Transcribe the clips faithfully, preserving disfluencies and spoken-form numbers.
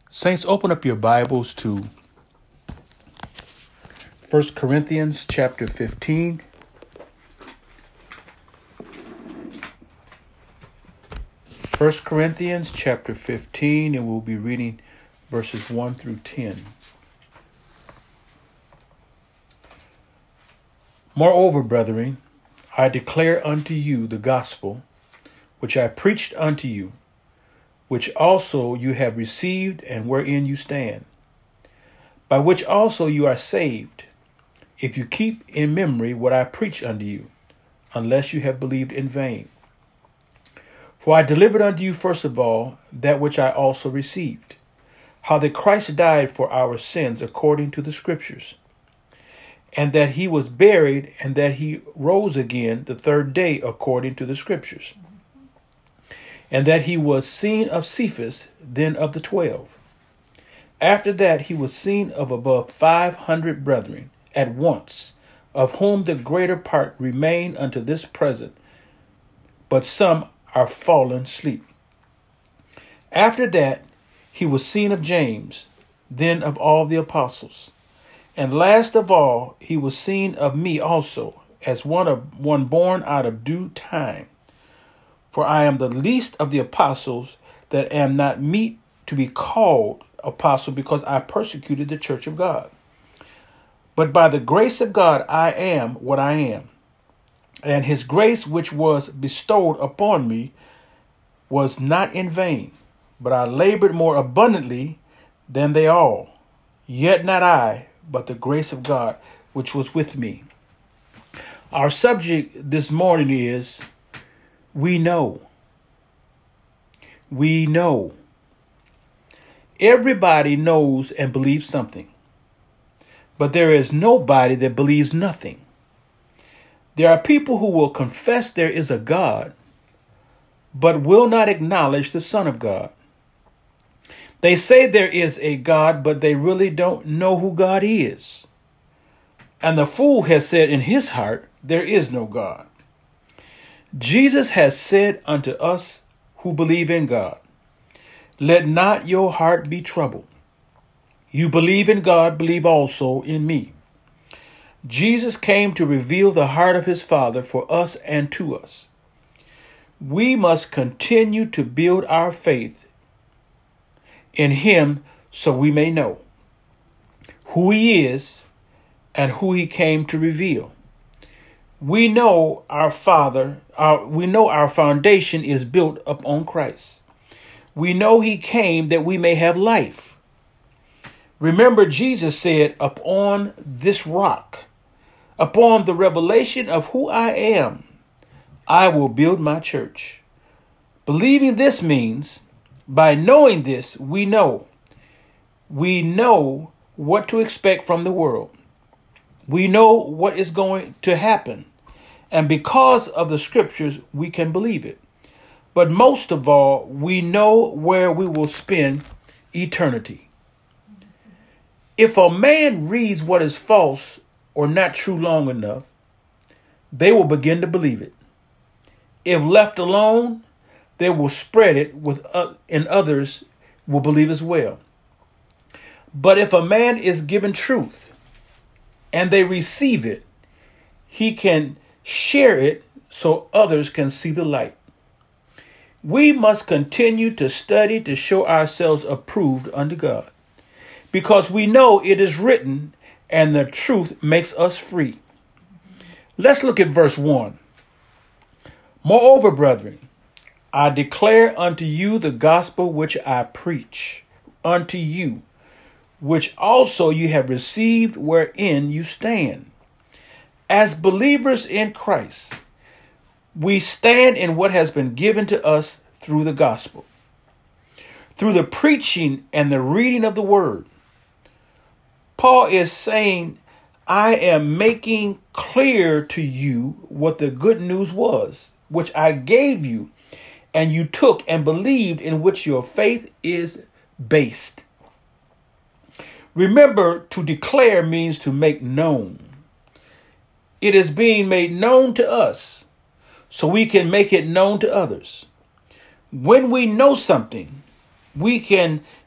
Saints, open up your Bibles to First Corinthians chapter fifteen. First Corinthians chapter fifteen, and we'll be reading verses one through ten. Moreover, brethren, I declare unto you the gospel which I preached unto you, which also you have received, and wherein you stand, by which also you are saved, if you keep in memory what I preach unto you, unless you have believed in vain. For I delivered unto you first of all that which I also received, how that Christ died for our sins according to the Scriptures, and that he was buried, and that he rose again the third day according to the Scriptures, and that he was seen of Cephas, then of the twelve. After that he was seen of above five hundred brethren at once, of whom the greater part remain unto this present, but some are fallen asleep. After that he was seen of James, then of all the apostles. And last of all he was seen of me also, as one of one born out of due time. For I am the least of the apostles, that am not meet to be called apostle, because I persecuted the church of God. But by the grace of God I am what I am. And his grace which was bestowed upon me was not in vain, but I labored more abundantly than they all. Yet not I, but the grace of God which was with me. Our subject this morning is We know. We know. Everybody knows and believes something, but there is nobody that believes nothing. There are people who will confess there is a God, but will not acknowledge the Son of God. They say there is a God, but they really don't know who God is. And the fool has said in his heart, there is no God. Jesus has said unto us who believe in God, let not your heart be troubled. You believe in God, believe also in me. Jesus came to reveal the heart of his Father for us and to us. We must continue to build our faith in him so we may know who he is and who he came to reveal. We know our Father, our, we know our foundation is built upon Christ. We know he came that we may have life. Remember, Jesus said, upon this rock, upon the revelation of who I am, I will build my church. Believing this means, by knowing this, we know. We know what to expect from the world. We know what is going to happen. And because of the Scriptures, we can believe it. But most of all, we know where we will spend eternity. If a man reads what is false or not true long enough, they will begin to believe it. If left alone, they will spread it with uh, and others will believe as well. But if a man is given truth and they receive it, he can share it so others can see the light. We must continue to study to show ourselves approved unto God, because we know it is written and the truth makes us free. Let's look at verse one. Moreover, brethren, I declare unto you the gospel which I preach unto you, which also you have received, wherein you stand. As believers in Christ, we stand in what has been given to us through the gospel, through the preaching and the reading of the word. Paul is saying, I am making clear to you what the good news was, which I gave you, and you took and believed, in which your faith is based. Remember, to declare means to make known. It is being made known to us so we can make it known to others. When we know something, we can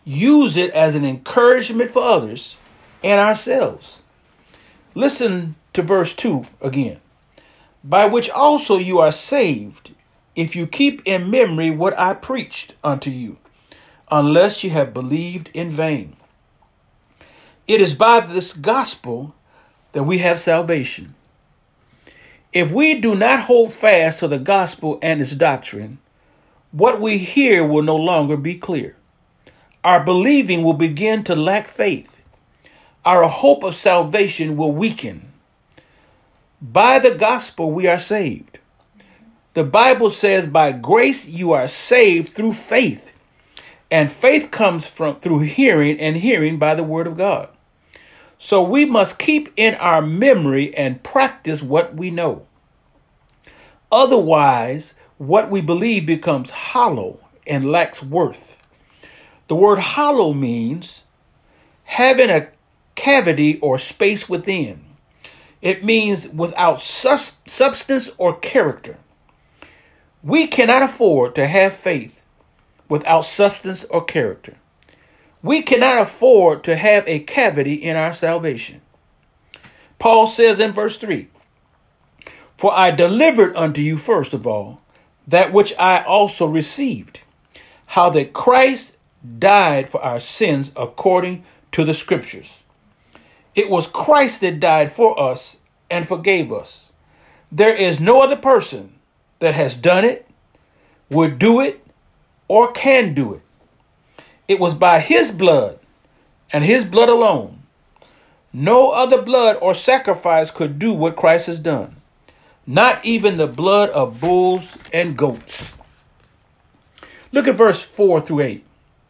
use it as an encouragement for others and ourselves. Listen to verse two again. By which also you are saved, if you keep in memory what I preached unto you, unless you have believed in vain. It is by this gospel that we have salvation. If we do not hold fast to the gospel and its doctrine, what we hear will no longer be clear. Our believing will begin to lack faith. Our hope of salvation will weaken. By the gospel, we are saved. The Bible says, by grace, you are saved through faith. And faith comes from through hearing, and hearing by the word of God. So we must keep in our memory and practice what we know. Otherwise, what we believe becomes hollow and lacks worth. The word hollow means having a cavity or space within. It means without sus- substance or character. We cannot afford to have faith without substance or character. We cannot afford to have a cavity in our salvation. Paul says in verse three, for I delivered unto you first of all that which I also received, how that Christ died for our sins according to the scriptures. It was Christ that died for us and forgave us. There is no other person that has done it, would do it, or can do it. It was by his blood and his blood alone. No other blood or sacrifice could do what Christ has done. Not even the blood of bulls and goats. Look at verse four through eight.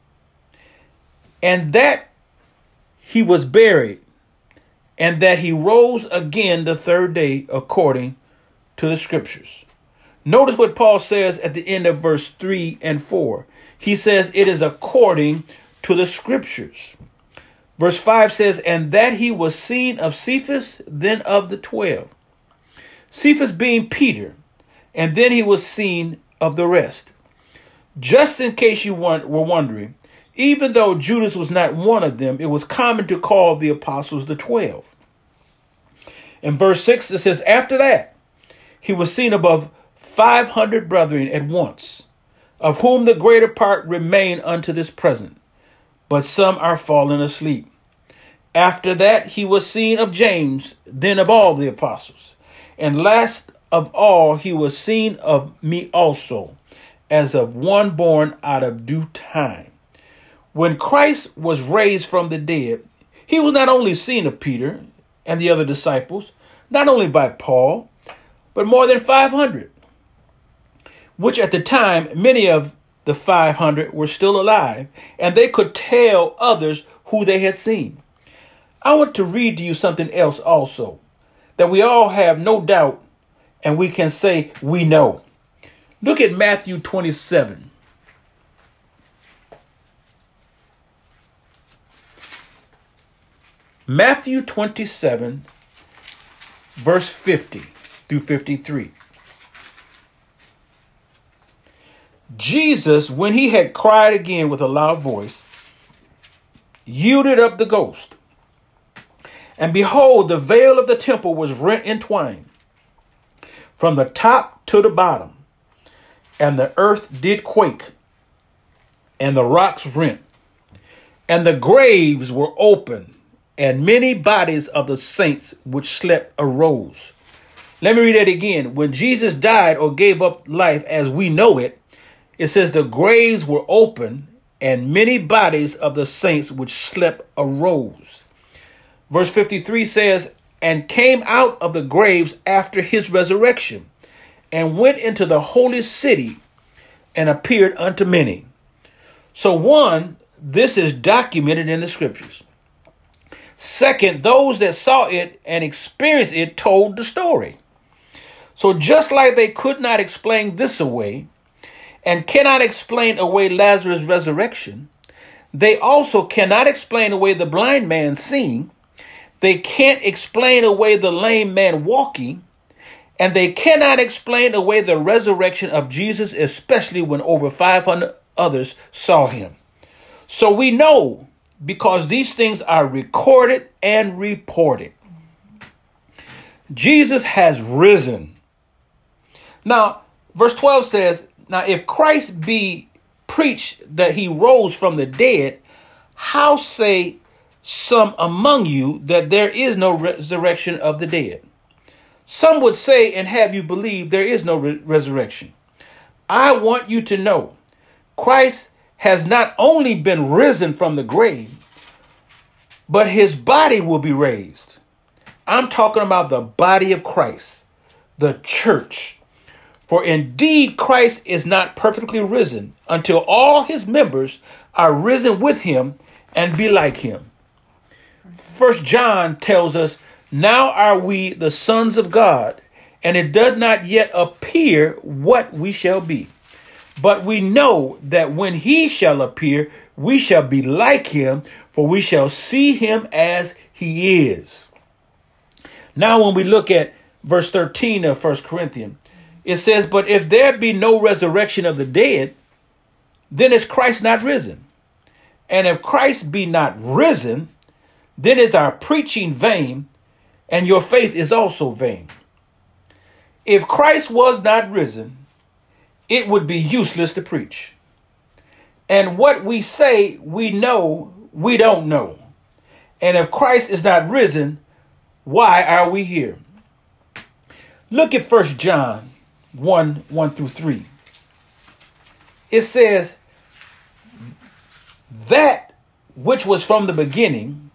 And that he was buried, and that he rose again the third day according to the scriptures. Notice what Paul says at the end of verse three and four. He says it is according to the scriptures. Verse five says, and that he was seen of Cephas, then of the twelve. Cephas being Peter, and then he was seen of the rest. Just in case you were wondering, even though Judas was not one of them, it was common to call the apostles the twelve. In verse six, it says, after that, he was seen above five hundred brethren at once, of whom the greater part remain unto this present, but some are fallen asleep. After that, he was seen of James, then of all the apostles. And last of all, he was seen of me also, as of one born out of due time. When Christ was raised from the dead, he was not only seen of Peter and the other disciples, not only by Paul, but more than five hundred, which at the time, many of the five hundred were still alive, and they could tell others who they had seen. I want to read to you something else also, that we all have no doubt, and we can say we know. Look at Matthew twenty-seven. Matthew twenty-seven, verse fifty through fifty-three. Jesus, when he had cried again with a loud voice, yielded up the ghost. And behold, the veil of the temple was rent in twain, from the top to the bottom, and the earth did quake, and the rocks rent, and the graves were opened, and many bodies of the saints which slept arose. Let me read that again. When Jesus died or gave up life as we know it, it says the graves were open, and many bodies of the saints which slept arose. Verse fifty-three says, and came out of the graves after his resurrection, and went into the holy city, and appeared unto many. So one, this is documented in the scriptures. Second, those that saw it and experienced it told the story. So just like they could not explain this away, and cannot explain away Lazarus' resurrection, they also cannot explain away the blind man seeing. They can't explain away the lame man walking, and they cannot explain away the resurrection of Jesus, especially when over five hundred others saw him. So we know because these things are recorded and reported. Jesus has risen. Now, verse twelve says, now if Christ be preached that he rose from the dead, how say some among you that there is no resurrection of the dead? Some would say and have you believe there is no re- resurrection. I want you to know Christ has not only been risen from the grave, but his body will be raised. I'm talking about the body of Christ, the church. For indeed, Christ is not perfectly risen until all his members are risen with him and be like him. First John tells us, now are we the sons of God, and it does not yet appear what we shall be. But we know that when he shall appear, we shall be like him, for we shall see him as he is. Now, when we look at verse thirteen of First Corinthians, it says, but if there be no resurrection of the dead, then is Christ not risen? And if Christ be not risen, then is our preaching vain, and your faith is also vain. If Christ was not risen, it would be useless to preach. And what we say we know, we don't know. And if Christ is not risen, why are we here? Look at First John one, one through three. It says, that which was from the beginning,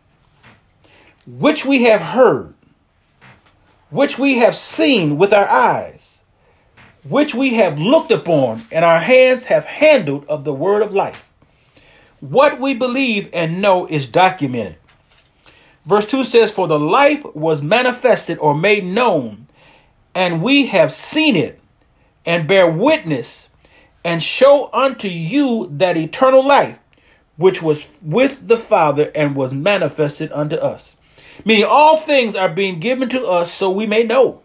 which we have heard, which we have seen with our eyes, which we have looked upon, and our hands have handled of the word of life. What we believe and know is documented. Verse two says, for the life was manifested or made known, and we have seen it, and bear witness, and show unto you that eternal life, which was with the Father and was manifested unto us. Meaning all things are being given to us so we may know.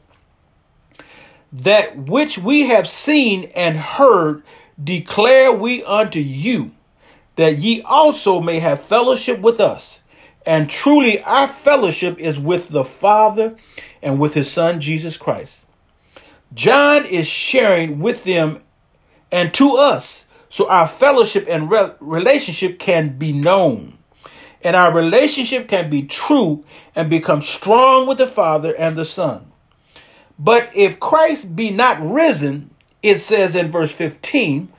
That which we have seen and heard declare we unto you, that ye also may have fellowship with us. And truly our fellowship is with the Father and with his Son, Jesus Christ. John is sharing with them and to us, so our fellowship and re- relationship can be known. And our relationship can be true and become strong with the Father and the Son. But if Christ be not risen, it says in verse fifteen,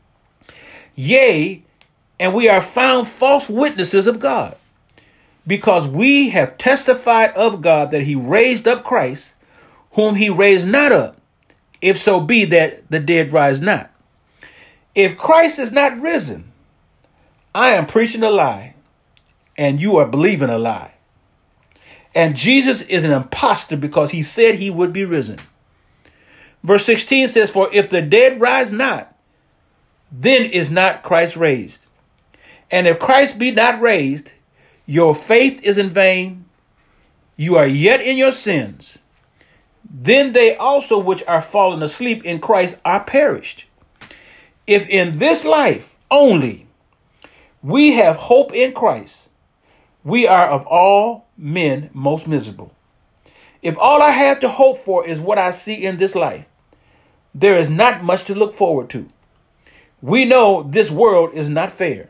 yea, and we are found false witnesses of God, because we have testified of God that he raised up Christ, whom he raised not up, if so be that the dead rise not. If Christ is not risen, I am preaching a lie, and you are believing a lie. And Jesus is an impostor because he said he would be risen. Verse sixteen says, for if the dead rise not, then is not Christ raised. And if Christ be not raised, your faith is in vain. You are yet in your sins. Then they also which are fallen asleep in Christ are perished. If in this life only we have hope in Christ, we are of all men most miserable. If all I have to hope for is what I see in this life, there is not much to look forward to. We know this world is not fair.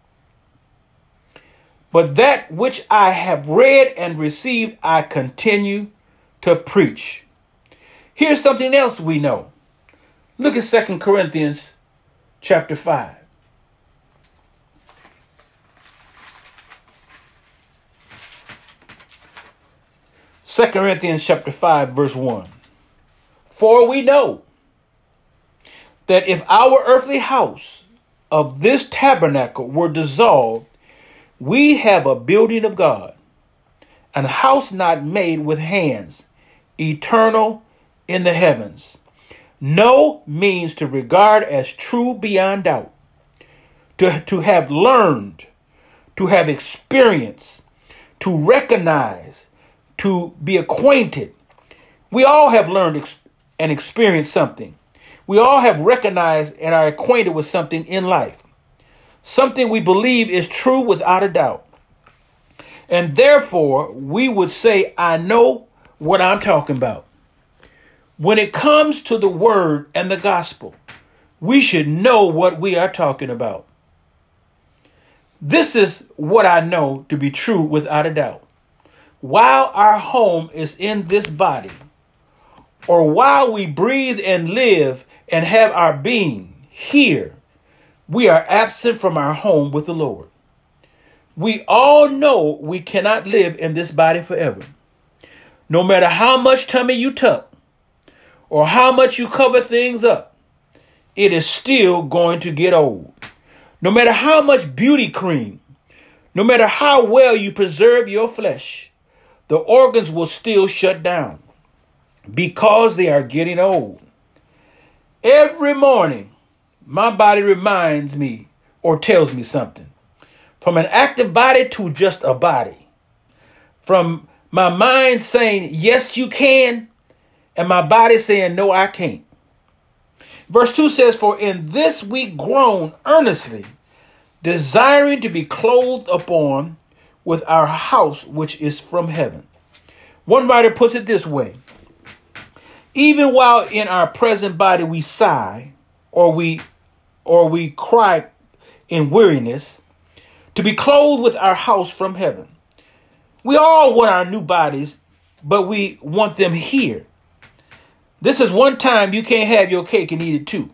But that which I have read and received, I continue to preach. Here's something else we know. Look at Second Corinthians chapter five. Second Corinthians chapter five, verse one. For we know that if our earthly house of this tabernacle were dissolved, we have a building of God, an house not made with hands, eternal in the heavens. No means to regard as true beyond doubt, to, to have learned, to have experienced, to recognize, to be acquainted. We all have learned ex- and experienced something. We all have recognized and are acquainted with something in life. something we believe is true without a doubt. And therefore, we would say, I know what I'm talking about. When it comes to the word and the gospel, we should know what we are talking about. This is what I know to be true without a doubt. While our home is in this body, or while we breathe and live and have our being here, we are absent from our home with the Lord. We all know we cannot live in this body forever. No matter how much tummy you tuck or how much you cover things up, it is still going to get old. No matter how much beauty cream, no matter how well you preserve your flesh, the organs will still shut down because they are getting old. Every morning, my body reminds me or tells me something. From an active body to just a body. From my mind saying, yes, you can, and my body saying, no, I can't. Verse two says, for in this we groan earnestly, desiring to be clothed upon with our house, which is from heaven. One writer puts it this way. Even while in our present body we sigh, or we, or we cry in weariness, to be clothed with our house from heaven. We all want our new bodies, but we want them here. This is one time you can't have your cake and eat it too.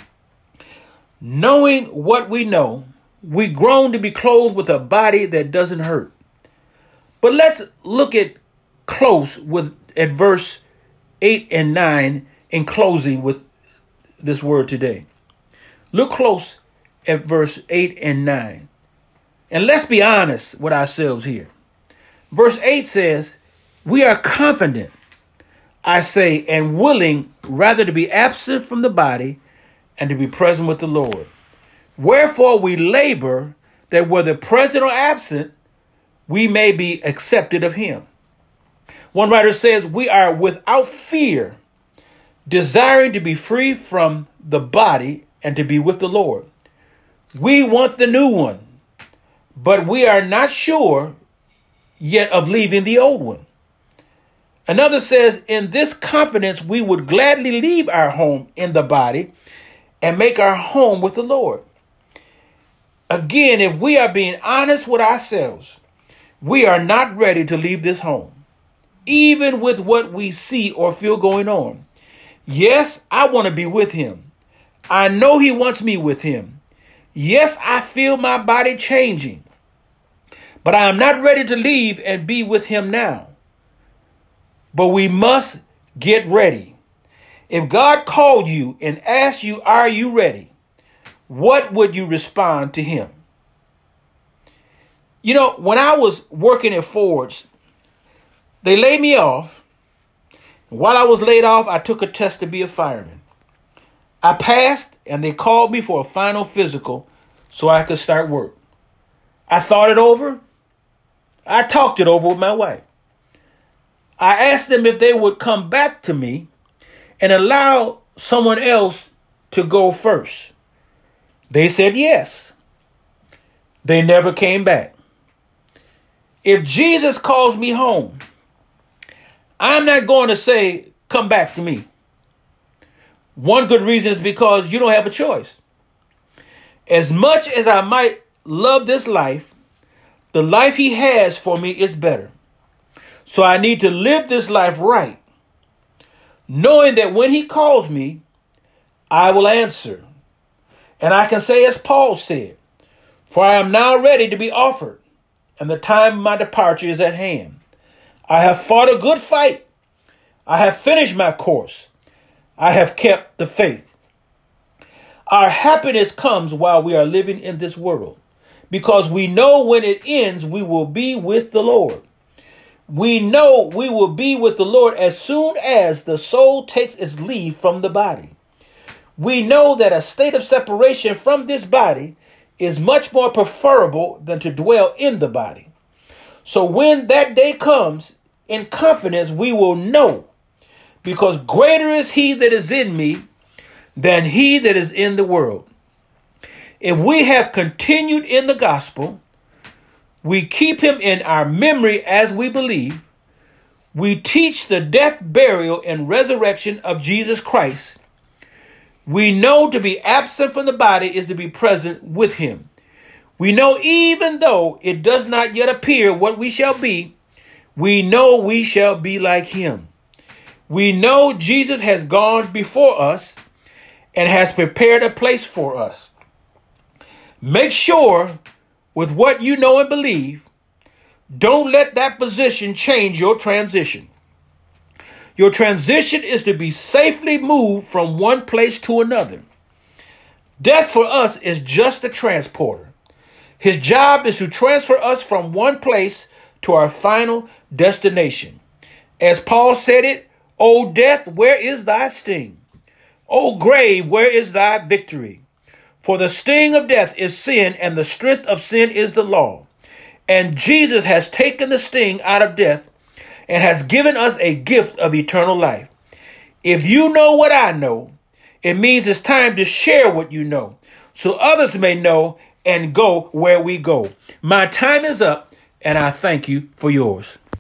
Knowing what we know, we groan to be clothed with a body that doesn't hurt. But let's look at close with at verse eight and nine in closing with this word today. Look close at verse eight and nine. And let's be honest with ourselves here. Verse eight says, we are confident, I say, and willing rather to be absent from the body and to be present with the Lord. Wherefore we labor that whether present or absent, we may be accepted of him. One writer says, we are without fear, desiring to be free from the body and to be with the Lord. We want the new one, but we are not sure yet of leaving the old one. Another says, in this confidence, we would gladly leave our home in the body and make our home with the Lord. Again, if we are being honest with ourselves, we are not ready to leave this home, even with what we see or feel going on. Yes, I want to be with him. I know he wants me with him. Yes, I feel my body changing, but I am not ready to leave and be with him now. But we must get ready. If God called you and asked you, are you ready? What would you respond to him? You know, when I was working at Ford's, they laid me off. While I was laid off, I took a test to be a fireman. I passed, and they called me for a final physical so I could start work. I thought it over. I talked it over with my wife. I asked them if they would come back to me and allow someone else to go first. They said yes. They never came back. If Jesus calls me home, I'm not going to say, come back to me. One good reason is because you don't have a choice. As much as I might love this life, the life he has for me is better. So I need to live this life right, knowing that when he calls me, I will answer. And I can say as Paul said, for I am now ready to be offered, and the time of my departure is at hand. I have fought a good fight. I have finished my course. I have kept the faith. Our happiness comes while we are living in this world, because we know when it ends, we will be with the Lord. We know we will be with the Lord as soon as the soul takes its leave from the body. We know that a state of separation from this body is much more preferable than to dwell in the body. So when that day comes, in confidence, we will know, because greater is he that is in me than he that is in the world. If we have continued in the gospel, we keep him in our memory as we believe, we teach the death, burial, and resurrection of Jesus Christ, we know to be absent from the body is to be present with him. We know even though it does not yet appear what we shall be, we know we shall be like him. We know Jesus has gone before us and has prepared a place for us. Make sure with what you know and believe, don't let that position change your transition. Your transition is to be safely moved from one place to another. Death for us is just a transporter. His job is to transfer us from one place to our final destination. As Paul said it, O death, where is thy sting? O grave, where is thy victory? For the sting of death is sin, and the strength of sin is the law. And Jesus has taken the sting out of death and has given us a gift of eternal life. If you know what I know, it means it's time to share what you know, so others may know and go where we go. My time is up, and I thank you for yours.